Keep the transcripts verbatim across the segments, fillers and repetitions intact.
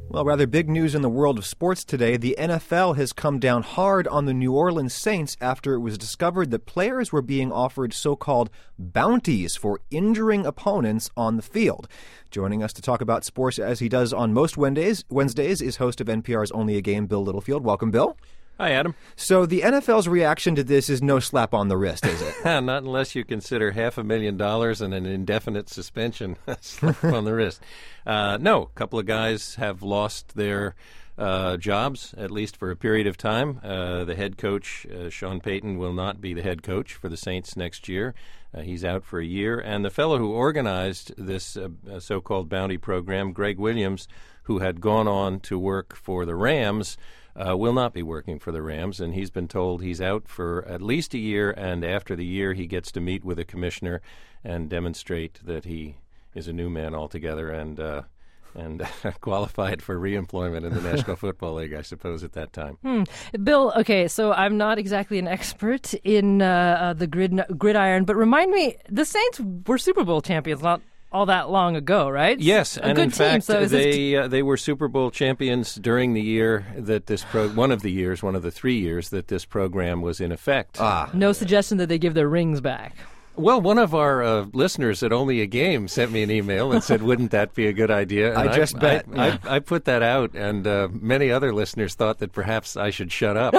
Well, rather big news in the world of sports today. The N F L has come down hard on the New Orleans Saints after it was discovered that players were being offered so-called bounties for injuring opponents on the field. Joining us to talk about sports as he does on most Wednesdays, Wednesdays is host of N P R's Only a Game, Bill Littlefield. Welcome, Bill. Hi, Adam. So the N F L's reaction to this is no slap on the wrist, is it? Not unless you consider half a million dollars and an indefinite suspension a slap on the wrist. Uh, no, a couple of guys have lost their uh, jobs, at least for a period of time. Uh, the head coach, uh, Sean Payton, will not be the head coach for the Saints next year. Uh, he's out for a year. And the fellow who organized this uh, so-called bounty program, Greg Williams, who had gone on to work for the Rams, Uh, will not be working for the Rams, and he's been told he's out for at least a year, and after the year he gets to meet with a commissioner and demonstrate that he is a new man altogether and uh, and qualified for reemployment in the National Football League, I suppose, at that time. Hmm. Bill, okay, so I'm not exactly an expert in uh, uh, the grid gridiron, but remind me, the Saints were Super Bowl champions not all that long ago, right? Yes, a and good in team, fact, so they t- uh, they were Super Bowl champions during the year that this pro- one of the years, one of the three years that this program was in effect. Ah, no suggestion that they give their rings back. Well, one of our uh, listeners at Only a Game sent me an email and said, wouldn't that be a good idea? And I just I, bet. I, Yeah. I, I put that out, and uh, many other listeners thought that perhaps I should shut up.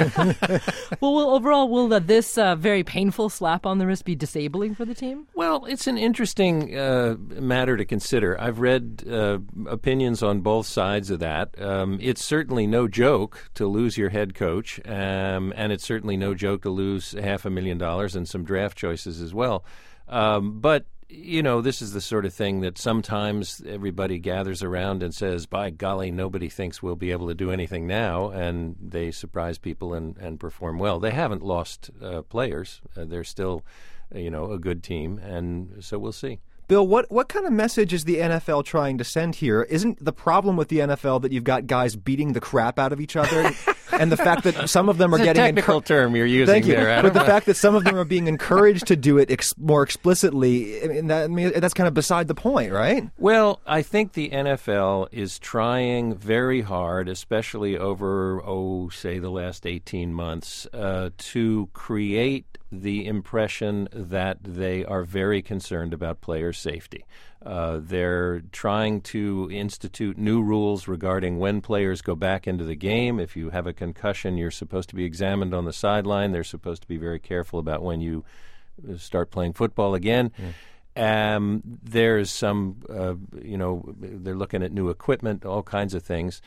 Well, will, overall, will uh, this uh, very painful slap on the wrist be disabling for the team? Well, it's an interesting uh, matter to consider. I've read uh, opinions on both sides of that. Um, it's certainly no joke to lose your head coach, um, and it's certainly no joke to lose half a million dollars and some draft choices as well. Um, but, you know, this is the sort of thing that sometimes everybody gathers around and says, by golly, nobody thinks we'll be able to do anything now, and they surprise people and, and perform well. They haven't lost uh, players. Uh, they're still, you know, a good team, and so we'll see. Bill, what, what kind of message is the N F L trying to send here? Isn't the problem with the N F L that you've got guys beating the crap out of each other? And the fact that some of them are It's getting... a technical encu- term you're using Thank you. there, Adam. But the fact that some of them are being encouraged to do it ex- more explicitly, I mean, that, I mean, that's kind of beside the point, right? Well, I think the N F L is trying very hard, especially over, oh, say the last eighteen months, uh, to create the impression that they are very concerned about player safety. Uh, they're trying to institute new rules regarding when players go back into the game. If you have a concussion, you're supposed to be examined on the sideline. They're supposed to be very careful about when you start playing football again. Yeah. Um, there's some, uh, you know, they're looking at new equipment, all kinds of things.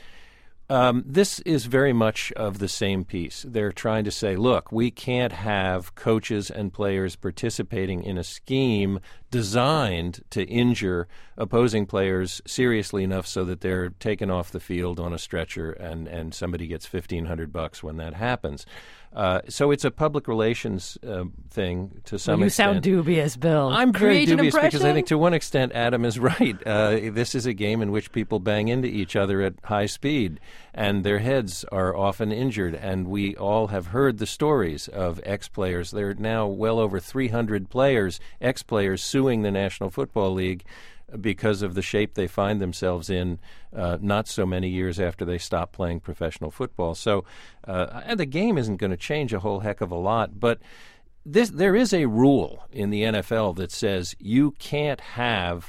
Um, this is very much of the same piece. They're trying to say, look, we can't have coaches and players participating in a scheme designed to injure opposing players seriously enough so that they're taken off the field on a stretcher and, and somebody gets fifteen hundred bucks when that happens. Uh, so it's a public relations uh, thing to some well, you extent. You sound dubious, Bill. I'm very Create an dubious because I impression? think to one extent Adam is right. Uh, this is a game in which people bang into each other at high speed, and their heads are often injured. And we all have heard the stories of ex-players. There are now well over three hundred players, ex-players, suing the National Football League because of the shape they find themselves in uh, not so many years after they stop playing professional football. So uh, the game isn't going to change a whole heck of a lot, but this, there is a rule in the N F L that says you can't have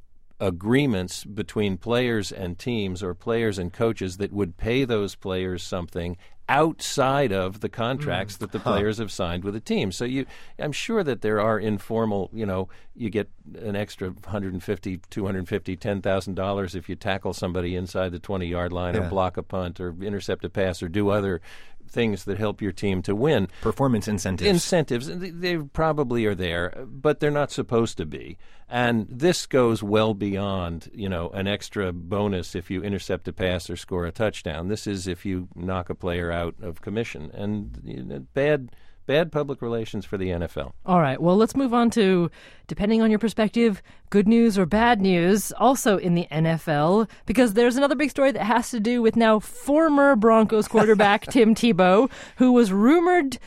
agreements between players and teams or players and coaches that would pay those players something outside of the contracts mm. that the huh. players have signed with the team. So you, I'm sure that there are informal, you know, you get an extra one hundred fifty, two hundred fifty, ten thousand dollars if you tackle somebody inside the twenty-yard line yeah. or block a punt or intercept a pass or do other things that help your team to win. Performance incentives. Incentives. They probably are there, but they're not supposed to be. And this goes well beyond, you know, an extra bonus if you intercept a pass or score a touchdown. This is if you knock a player out of commission. And you know, bad bad public relations for the N F L. All right. Well, let's move on to, depending on your perspective, good news or bad news, also in the N F L, because there's another big story that has to do with now former Broncos quarterback Tim Tebow, who was rumored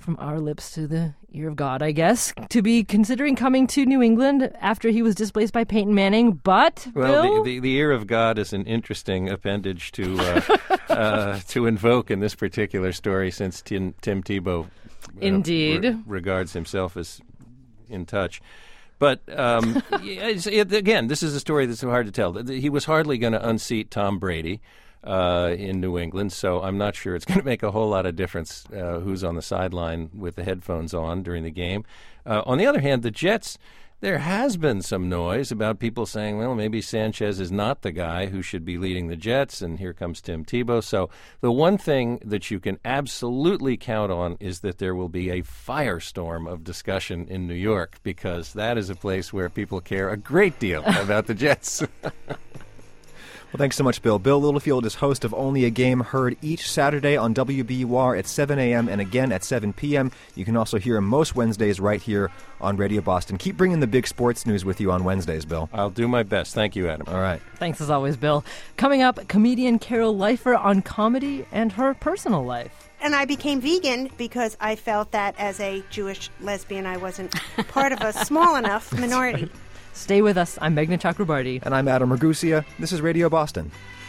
from our lips to the ear of God, I guess, to be considering coming to New England after he was displaced by Peyton Manning. But, well, Bill? The, the, the ear of God is an interesting appendage to uh, uh, to invoke in this particular story, since Tim, Tim Tebow uh, Indeed. re- regards himself as in touch. But, um, it's, it, again, this is a story that's so hard to tell. He was hardly going to unseat Tom Brady uh, in New England, so I'm not sure it's going to make a whole lot of difference uh, who's on the sideline with the headphones on during the game. Uh, on the other hand, the Jets, there has been some noise about people saying, well, maybe Sanchez is not the guy who should be leading the Jets, and here comes Tim Tebow. So the one thing that you can absolutely count on is that there will be a firestorm of discussion in New York, because that is a place where people care a great deal about the Jets. Well, thanks so much, Bill. Bill Littlefield is host of Only a Game, heard each Saturday on W B U R at seven a.m. and again at seven p.m. You can also hear him most Wednesdays right here on Radio Boston. Keep bringing the big sports news with you on Wednesdays, Bill. I'll do my best. Thank you, Adam. All right. Thanks as always, Bill. Coming up, comedian Carol Leifer on comedy and her personal life. And I became vegan because I felt that as a Jewish lesbian, I wasn't part of a small enough minority. Stay with us. I'm Meghna Chakrabarti. And I'm Adam Ragusia. This is Radio Boston.